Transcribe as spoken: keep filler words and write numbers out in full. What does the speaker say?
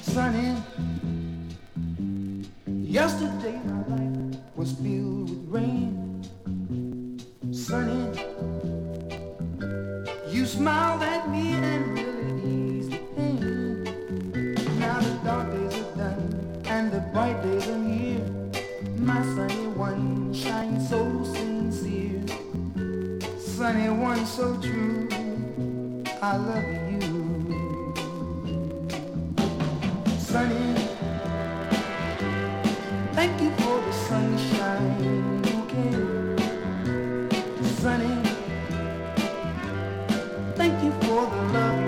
Sunny, yesterday my life was filled with rain. Sunny, you smiled at me and really eased the pain. Now the dark days are done and the bright days are here. My sunny one shines so sincere. Sunny one so true, I love you. Sunny, thank you for the sunshine, okay? Sunny, thank you for the love